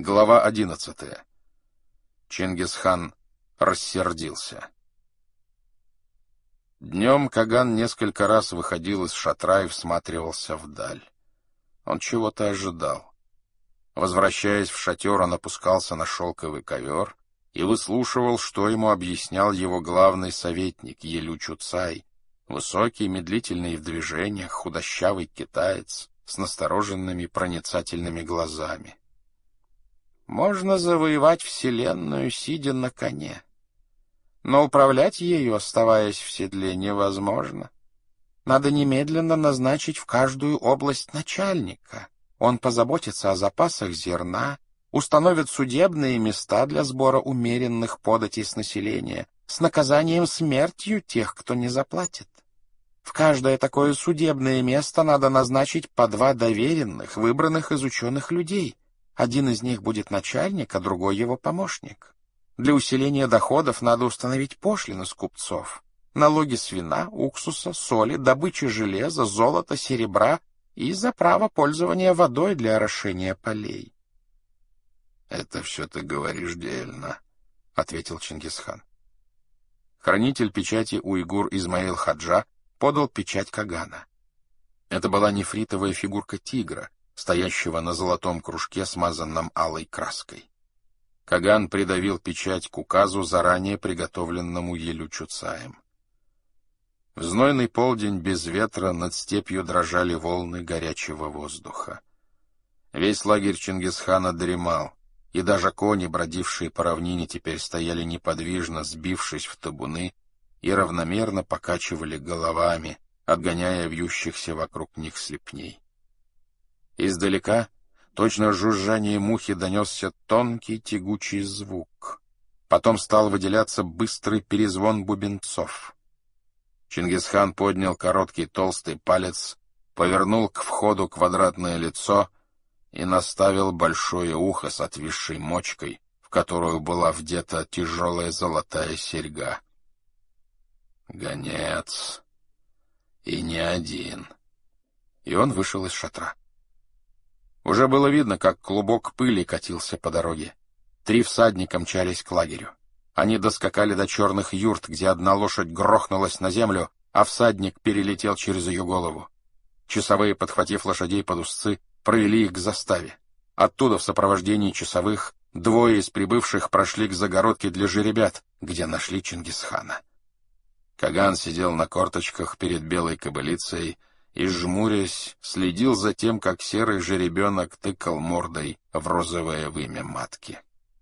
Глава 11. Чингисхан рассердился. Днем Каган несколько раз выходил из шатра и всматривался вдаль. Он чего-то ожидал. Возвращаясь в шатер, он опускался на шелковый ковер и выслушивал, что ему объяснял его главный советник Елю Чуцай, высокий, медлительный в движениях, худощавый китаец с настороженными проницательными глазами. Можно завоевать вселенную, сидя на коне. Но управлять ею, оставаясь в седле, невозможно. Надо немедленно назначить в каждую область начальника. Он позаботится о запасах зерна, установит судебные места для сбора умеренных податей с населения, с наказанием смертью тех, кто не заплатит. В каждое такое судебное место надо назначить по 2 доверенных, выбранных из ученых людей. Один из них будет начальник, а другой его помощник. Для усиления доходов надо установить пошлины с купцов, налоги с вина, уксуса, соли, добычи железа, золота, серебра и за право пользования водой для орошения полей. — Это все ты говоришь дельно, — ответил Чингисхан. Хранитель печати уйгур Измаил Хаджа подал печать Кагана. Это была нефритовая фигурка тигра, стоящего на золотом кружке, смазанном алой краской. Каган придавил печать к указу, заранее приготовленному Елю Чуцаем. В знойный полдень без ветра над степью дрожали волны горячего воздуха. Весь лагерь Чингисхана дремал, и даже кони, бродившие по равнине, теперь стояли неподвижно, сбившись в табуны, и равномерно покачивали головами, отгоняя вьющихся вокруг них слепней. Издалека, точно жужжание мухи, донесся тонкий тягучий звук. Потом стал выделяться быстрый перезвон бубенцов. Чингисхан поднял короткий толстый палец, повернул к входу квадратное лицо и наставил большое ухо с отвисшей мочкой, в которую была вдета тяжелая золотая серьга. Гонец. И не один. И он вышел из шатра. Уже было видно, как клубок пыли катился по дороге. 3 всадника мчались к лагерю. Они доскакали до черных юрт, где одна лошадь грохнулась на землю, а всадник перелетел через ее голову. Часовые, подхватив лошадей под узцы, провели их к заставе. Оттуда в сопровождении часовых 2 из прибывших прошли к загородке для жеребят, где нашли Чингисхана. Каган сидел на корточках перед белой кобылицей и, жмурясь, следил за тем, как серый жеребенок тыкал мордой в розовое вымя матки.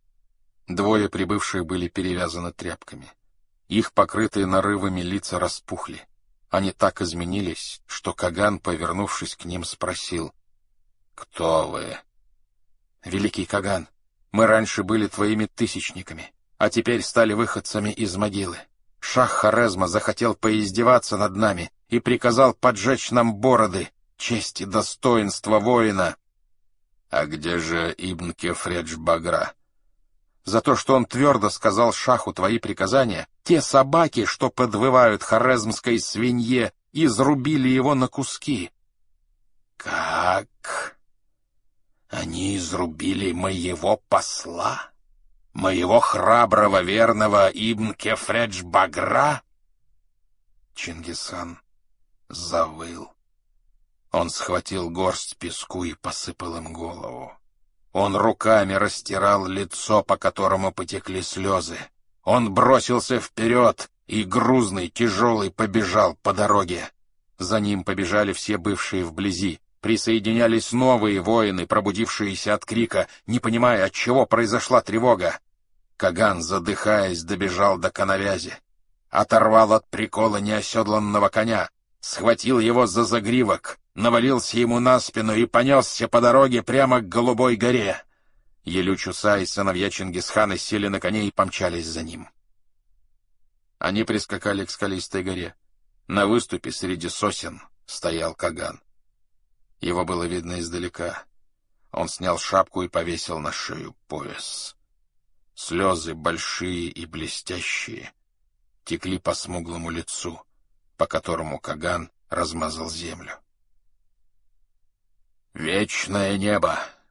2 прибывших были перевязаны тряпками. Их покрытые нарывами лица распухли. Они так изменились, что Каган, повернувшись к ним, спросил: «Кто вы?» «Великий Каган, мы раньше были твоими тысячниками, а теперь стали выходцами из могилы. Шах Хорезма захотел поиздеваться над нами и приказал поджечь нам бороды, честь и достоинство воина». «А где же Ибн Кефредж Багра?» «За то, что он твердо сказал шаху твои приказания, те собаки, что подвывают хорезмской свинье, изрубили его на куски». «Как? Они изрубили моего посла? Моего храброго, верного Ибн Кефредж Багра?» Чингисхан завыл. Он схватил горсть песку и посыпал им голову. Он руками растирал лицо, по которому потекли слезы. Он бросился вперед и, грузный, тяжелый, побежал по дороге. За ним побежали все бывшие вблизи. Присоединялись новые воины, пробудившиеся от крика, не понимая, от чего произошла тревога. Каган, задыхаясь, добежал до коновязи. Оторвал от прикола неоседланного коня, схватил его за загривок, навалился ему на спину и понесся по дороге прямо к Голубой горе. Елю Чуцай и сыновья Чингисхана сели на коней и помчались за ним. Они прискакали к скалистой горе. На выступе среди сосен стоял Каган. Его было видно издалека. Он снял шапку и повесил на шею пояс. Слезы, большие и блестящие, текли по смуглому лицу, по которому Каган размазал землю. «Вечное небо!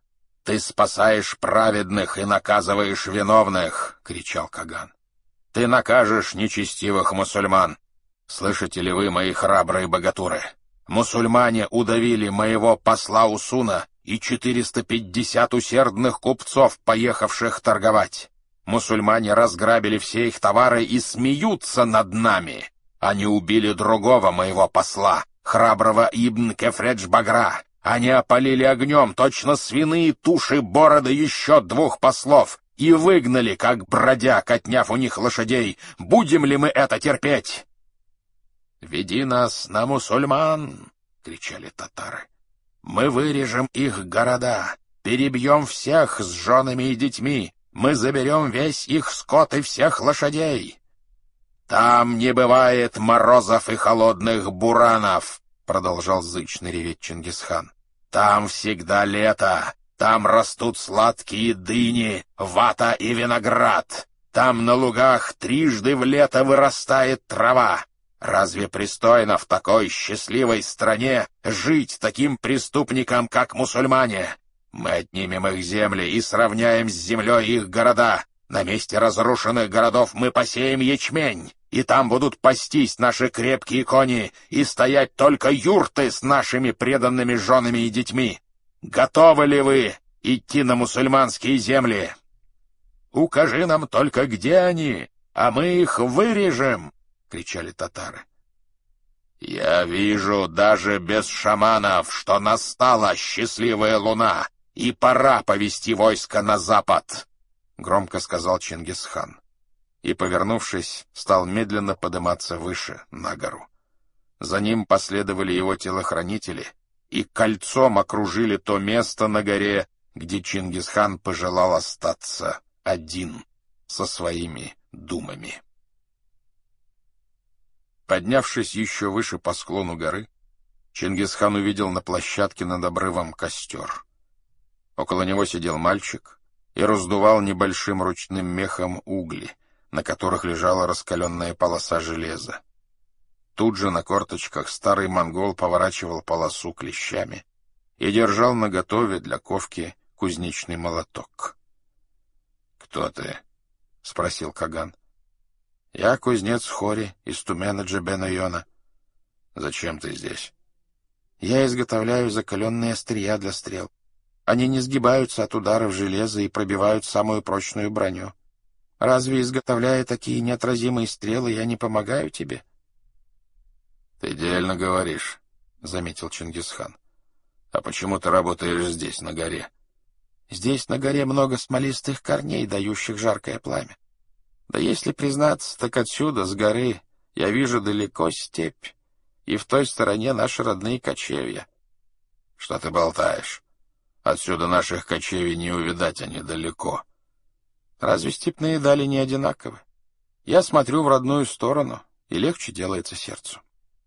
«Ты спасаешь праведных и наказываешь виновных!» — кричал Каган. «Ты накажешь нечестивых мусульман! Слышите ли вы, мои храбрые богатуры? Мусульмане удавили моего посла Усуна и 450 усердных купцов, поехавших торговать. Мусульмане разграбили все их товары и смеются над нами. Они убили другого моего посла, храброго Ибн Кефредж-Багра. Они опалили огнем точно свиные туши бороды еще 2 послов и выгнали, как бродяг, отняв у них лошадей. Будем ли мы это терпеть?» «Веди нас на мусульман!» — кричали татары. «Мы вырежем их города, перебьем всех с женами и детьми, мы заберем весь их скот и всех лошадей!» «Там не бывает морозов и холодных буранов!» — продолжал зычно реветь Чингисхан. «Там всегда лето, там растут сладкие дыни, вата и виноград, там на лугах трижды в лето вырастает трава. Разве пристойно в такой счастливой стране жить таким преступникам, как мусульмане? Мы отнимем их земли и сравняем с землей их города. На месте разрушенных городов мы посеем ячмень, и там будут пастись наши крепкие кони и стоять только юрты с нашими преданными женами и детьми. Готовы ли вы идти на мусульманские земли? Укажи нам только, где они, а мы их вырежем!» — кричали татары. «Я вижу даже без шаманов, что настала счастливая луна, и пора повести войско на запад!» — громко сказал Чингисхан. И, повернувшись, стал медленно подниматься выше, на гору. За ним последовали его телохранители и кольцом окружили то место на горе, где Чингисхан пожелал остаться один со своими думами. Поднявшись еще выше по склону горы, Чингисхан увидел на площадке над обрывом костер. Около него сидел мальчик и раздувал небольшим ручным мехом угли, на которых лежала раскаленная полоса железа. Тут же на корточках старый монгол поворачивал полосу клещами и держал наготове для ковки кузнечный молоток. «Кто ты?» — спросил Каган. «Я кузнец Хори из Тумена Джебена-Йона». «Зачем ты здесь?» «Я изготовляю закаленные острия для стрел. Они не сгибаются от ударов железа и пробивают самую прочную броню. Разве, изготовляя такие неотразимые стрелы, я не помогаю тебе?» «Ты дельно говоришь», — заметил Чингисхан. «А почему ты работаешь здесь, на горе?» «Здесь, на горе, много смолистых корней, дающих жаркое пламя. Да если признаться, так отсюда, с горы, я вижу далеко степь, и в той стороне наши родные кочевья». «Что ты болтаешь? Отсюда наших кочевий не увидать, они далеко». «Разве степные дали не одинаковы? Я смотрю в родную сторону, и легче делается сердцу».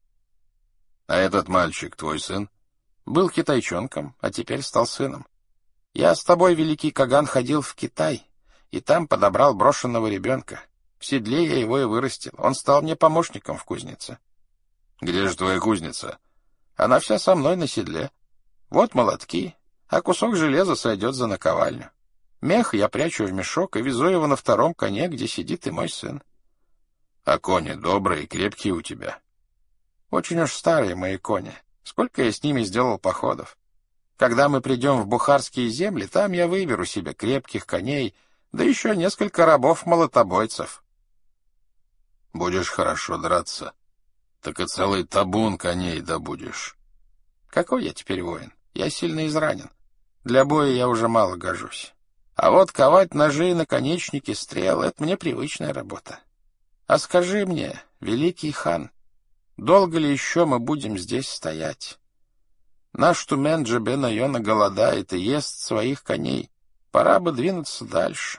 «А этот мальчик твой сын?» «Был китайчонком, а теперь стал сыном. Я с тобой, великий Каган, ходил в Китай, и там подобрал брошенного ребенка. В седле я его и вырастил. Он стал мне помощником в кузнице». «Где же твоя кузница?» «Она вся со мной на седле. Вот молотки, а кусок железа сойдет за наковальню. Мех я прячу в мешок и везу его на втором коне, где сидит и мой сын». «А кони добрые и крепкие у тебя?» «Очень уж старые мои кони. Сколько я с ними сделал походов. Когда мы придем в бухарские земли, там я выберу себе крепких коней, да еще несколько рабов-молотобойцев». «Будешь хорошо драться, так и целый табун коней добудешь». «Какой я теперь воин? Я сильно изранен. Для боя я уже мало гожусь. А вот ковать ножи и наконечники стрел — это мне привычная работа. А скажи мне, великий хан, долго ли еще мы будем здесь стоять? Наш Тумен Джебен-Йона голодает и ест своих коней. Пора бы двинуться дальше».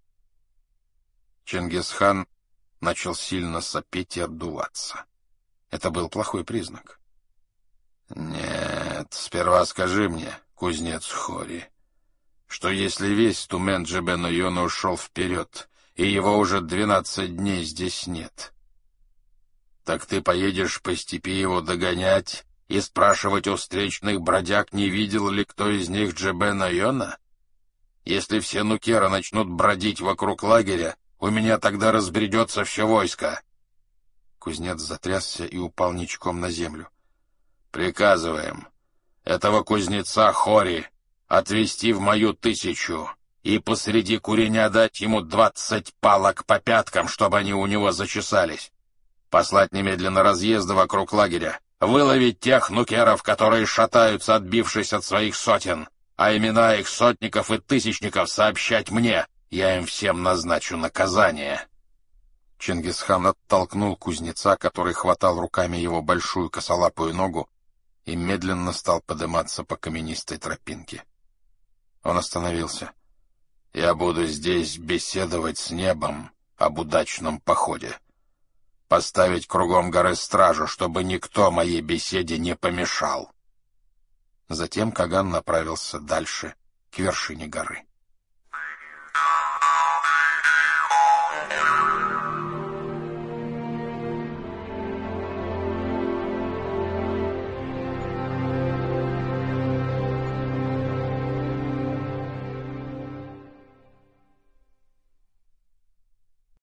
Чингисхан начал сильно сопеть и отдуваться. Это был плохой признак. «Нет, сперва скажи мне, кузнец Хори, что если весь Тумен Джебен-Йона ушел вперед, и его уже 12 дней здесь нет, так ты поедешь по степи его догонять и спрашивать у встречных бродяг, не видел ли кто из них Джебена-Йона? Если все нукеры начнут бродить вокруг лагеря, у меня тогда разбредется все войско». Кузнец затрясся и упал ничком на землю. «Приказываем этого кузнеца Хори отвести в мою 1000 и посреди куреня дать ему 20 палок по пяткам, чтобы они у него зачесались. Послать немедленно разъезды вокруг лагеря, выловить тех нукеров, которые шатаются, отбившись от своих сотен, а имена их сотников и тысячников сообщать мне, я им всем назначу наказание». Чингисхан оттолкнул кузнеца, который хватал руками его большую косолапую ногу, и медленно стал подниматься по каменистой тропинке. Он остановился. «Я буду здесь беседовать с небом об удачном походе. Поставить кругом горы стражу, чтобы никто моей беседе не помешал». Затем Каган направился дальше, к вершине горы.